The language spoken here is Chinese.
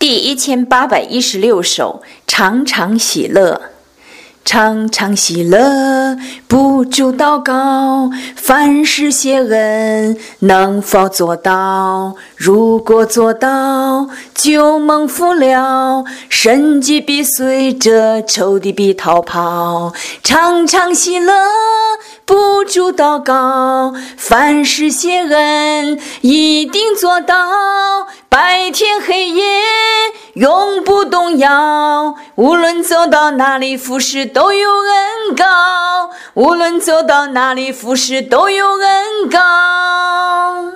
第1816首，常常喜乐。常常喜乐，不住祷告，凡事谢恩，能否做到？如果做到，就蒙福了。神迹必随着，仇敌必逃跑。常常喜乐，不住祷告，凡事谢恩，一定做到。白天黑夜，永不动摇。无论走到哪里，服侍都有恩膏。无论走到哪里，服侍都有恩膏。